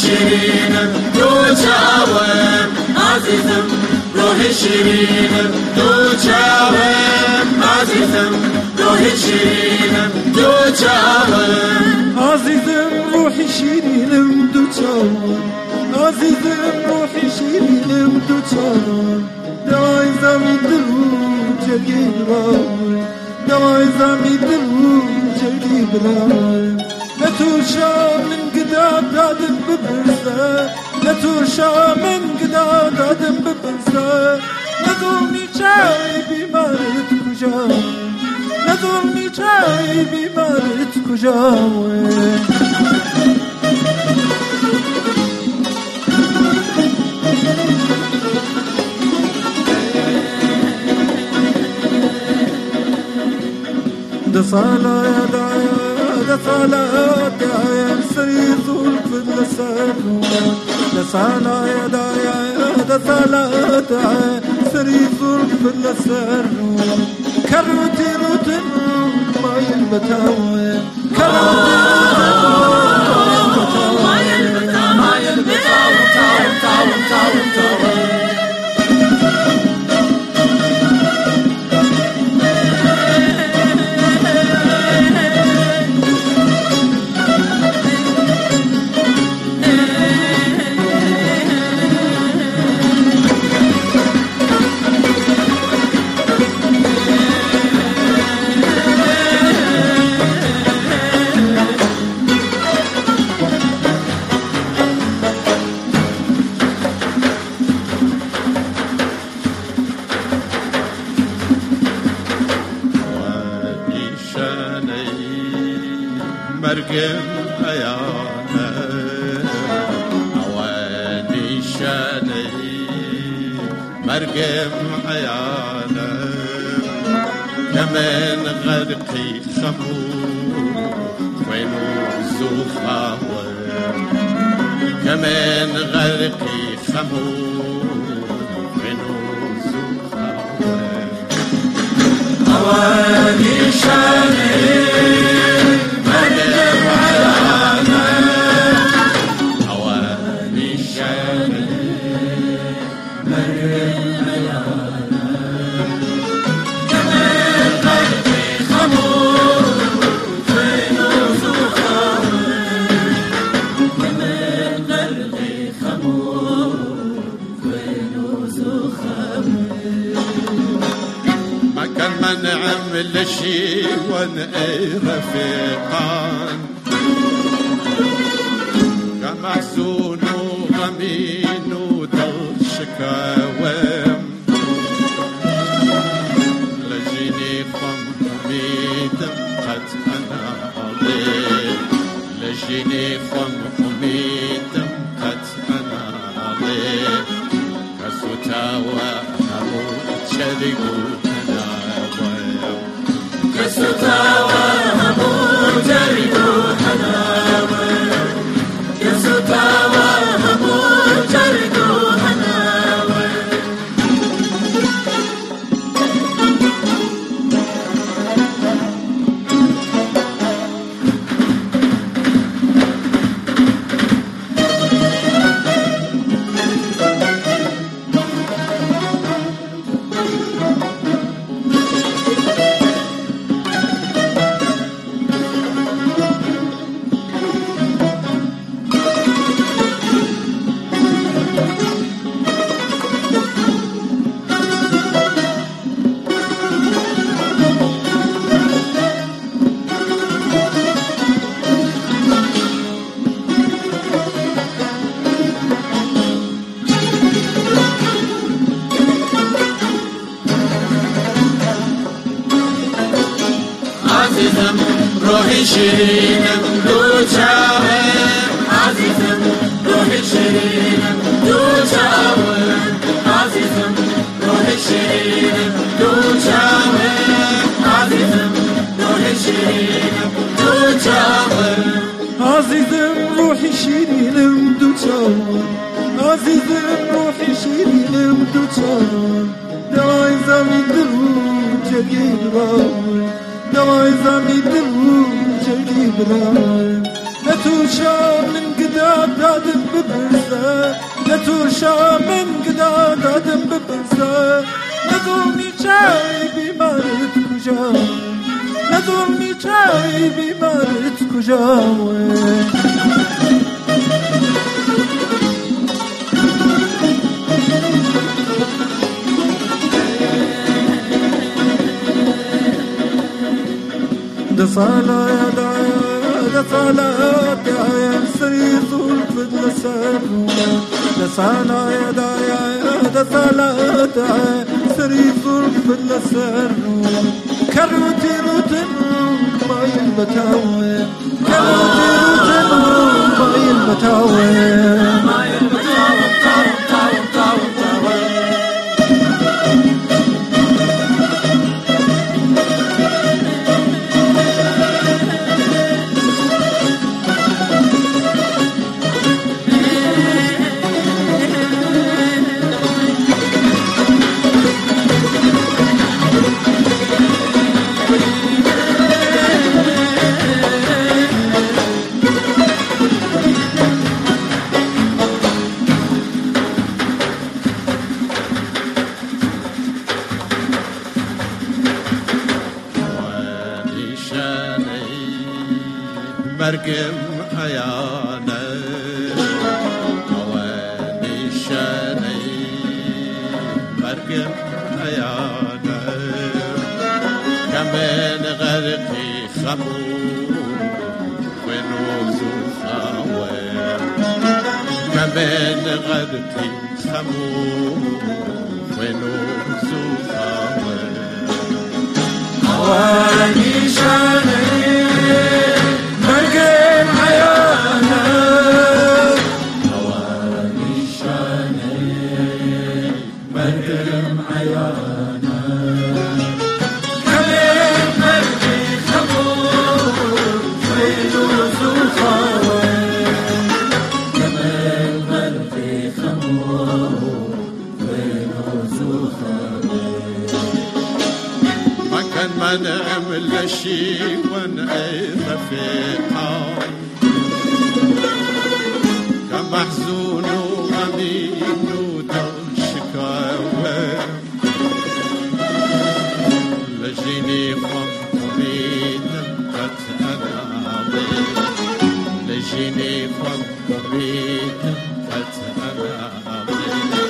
شیرینم دو چاوم عزیزم روح شیرینم دو چاوم عزیزم روح شیرینم دو چاوم عزیزم روح شیرینم دو چاوم عزیزم روح شیرینم دو چاوم دوای زمی دلم جرگی برای دوای زمی دلم جرگی برای نتوشا من قداد دادم ببرزه نتوشا من قداد دادم ببرزه ندونی چای بیمارت کجا ندونی چای بیمارت کجا دصالا يا دايا دصالا يا دايا سريت والفضل سرون دصالا يا دايا دصالا يا دايا سريت والفضل سرون كروتي روتن ما يلبتاوي كروتي روتن ما يلبتاوي مرقم أيانا أواني شاني مرقم أيانا كمان غرقي خمور وينو زوخاوة كمان غرقي خمور وينو زوخاوة أواني شاني نعمل شي ونقي رفيقان كمحزون وغمين وضل شكاوام لجيني خمحمي دمقت أنا عليه لجيني خمحمي دمقت أنا عليه كسوتاوى هموت شرقو كسوتاوى هموت جرقو حلاوة كسوتاوى هموت جرقو حلاوة عزيزم روحي شيرينم دو چاوم عزيزم روحي شيرينم دو چاوم عزيزم روحي شيرينم دو چاوم عزيزم روحي شيرينم دو چاوم عزيزم روحي شيرينم دو چاوم عزيزم روحي شيرينم دو چاوم دوای زمی دلم جرگی برای دوای زمی دلم جرگی برای نتوشا من قداد دادم ببرزه نتوشا من قدا دادم ببرزه ندونی چای بیمارت کجا ندونی چای بیمارت کجا دصالا يا دايا دصالا يا دايا سري ظلف السرور دصالا يا دايا دصالا يا دايا سري ظلف السرور كروتي روتنو ما يلبتاوي كروتي روتنو ما يلبتاوي ما يلبتاوي تاو تاو تاو مرگم عیانه اوانی شنی مرگم عیانه کمن غرقی خمو و نوزو خاوه کمن غرقی خمو و نوزو خاوه اوانی شنی من أعمل شي ونعيد رفيقا كم محزون وغمين ودون شكاوى لجيني خمطمين قد أناضي لجيني خمطمين قد أناضي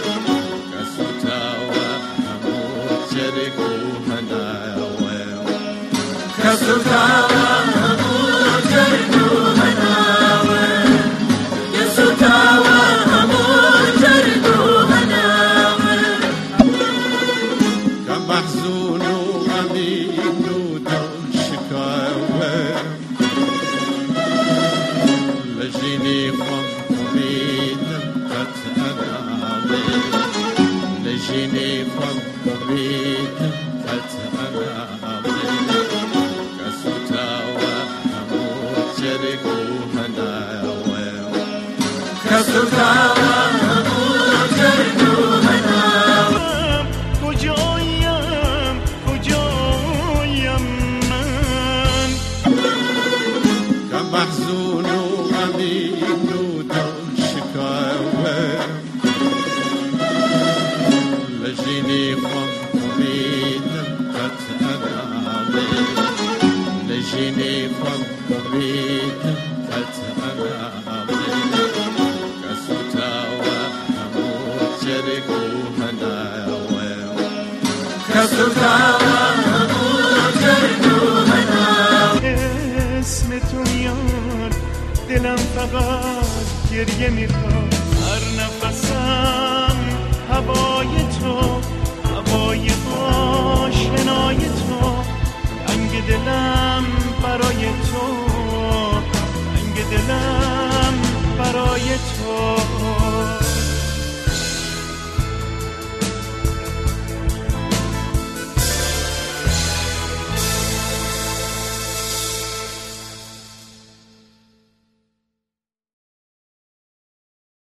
كسوتاوى أموت جرقو هناوى كسوتاوى أموت جرقو هناوى كسوتاوى أموت جرقو هناوى كم محزون وغمين ودون شكاوى لجيني خمطمين قد أناضي لجيني خمطمين قد أناضي كسوتاوى أموت جرقو هناوى كسوتاوى أموت جرقو هناوى کجایم من كم محزون وغمين ودون شكاوى لجيني خمطمين قد أناضي لجيني خمطمين قد أناضي كسوتاوى أموت جرقو هناوى كسوتاوى أموت جرقو هناوى اسم تو میاد دلم فقط گریه میخواد هر نفسم هوای تو هوای آشنای تو رنگ دلم برای تو رنگ دلم برای تو